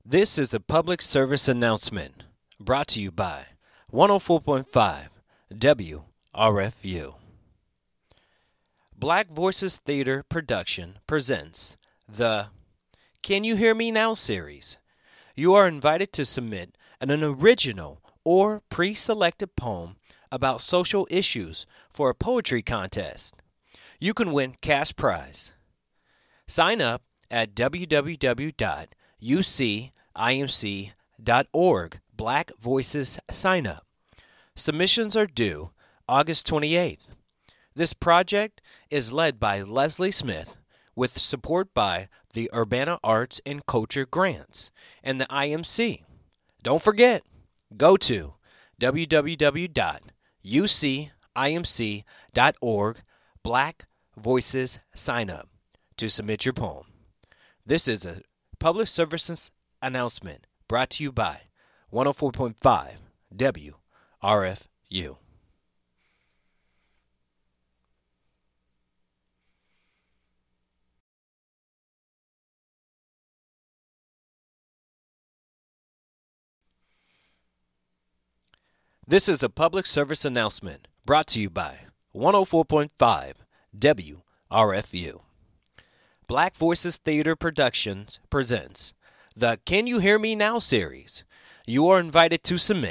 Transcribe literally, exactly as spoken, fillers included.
This is a public service announcement brought to you by one oh four point five W R F U. Black Voices Theater Production presents the Can You Hear Me Now series. You are invited to submit an, an original or pre-selected poem about social issues for a poetry contest. You can win cash prize. Sign up at w w w dot u c i m c dot org Black Voices Sign Up. Submissions are due August twenty-eighth. This project is led by Leslie Smith with support by the Urbana Arts and Culture Grants and the I M C. Don't forget, go to w w w dot u c i m c dot org Black Voices Sign Up to submit your poem. This is a public services announcement brought to you by one oh four point five W R F U. This is a public service announcement brought to you by one oh four point five W R F U. Black Voices Theater Productions presents the Can You Hear Me Now series. You are invited to submit